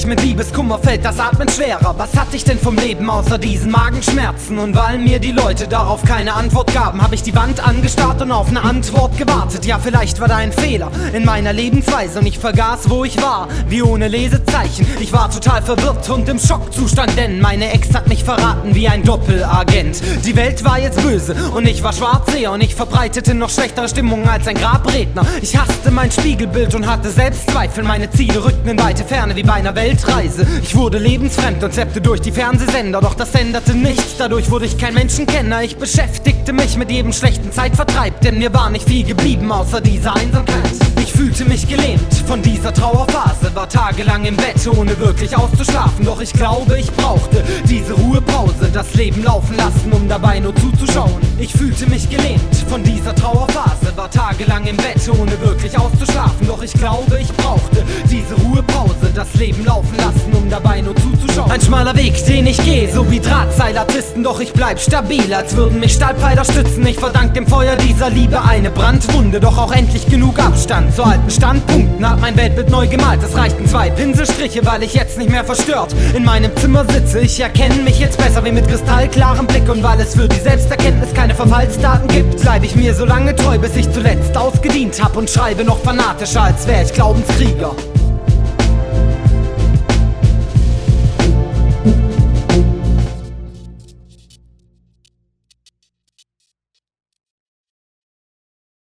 mit Liebeskummer fällt das Atmen schwerer. Was hatte ich denn vom Leben außer diesen Magenschmerzen? Und weil mir die Leute darauf keine Antwort gaben, habe ich die Wand angestarrt und auf eine Antwort gewartet. Ja, vielleicht war da ein Fehler in meiner Lebensweise und ich vergaß, wo ich war, wie ohne Lesezeichen. Ich war total verwirrt und im Schockzustand, denn meine Ex hat mich verraten wie ein Doppelagent. Die Welt war jetzt böse und ich war Schwarzseher und ich verbreitete noch schlechtere Stimmung als ein Grabredner. Ich hasste mein Spiegelbild und hatte Selbstzweifel. Meine Ziele rückten in weite Ferne wie bei einer Weltreise. Ich wurde lebensfremd und zappte durch die Fernsehsender, doch das änderte nichts. Dadurch wurde ich kein Menschenkenner. Ich beschäftigte mich mit jedem schlechten Zeitvertreib, denn mir war nicht viel geblieben außer dieser Einsamkeit. Ich fühlte mich gelähmt von dieser Trauerphase, war tagelang im Bett, ohne wirklich auszuschlafen. Doch ich glaube, ich brauchte diese Ruhepause, das Leben laufen lassen, um dabei nur zuzuschauen. Ich fühlte mich gelähmt von dieser Trauerphase, war tagelang im Bett, ohne wirklich auszuschlafen. Doch ich glaube, ich brauchte diese Ruhepause, das Leben laufen lassen, um dabei nur zuzuschauen. Ein schmaler Weg, den ich gehe, so wie Drahtseilartisten, doch ich bleib stabil, als würden mich Stahlpfeiler stützen. Ich verdank dem Feuer dieser Liebe eine Brandwunde, doch auch endlich genug Abstand zu alten Standpunkten. Hab mein Weltbild neu gemalt, es reichten 2 Pinselstriche, weil ich jetzt nicht mehr verstört in meinem Zimmer sitze. Ich erkenne mich jetzt besser wie mit kristallklarem Blick, und weil es für die Selbsterkenntnis keine Verfallsdaten gibt, bleib ich mir so lange treu, bis ich zuletzt ausgedient hab und schreibe noch fanatischer, als wär ich Glaubenskrieger.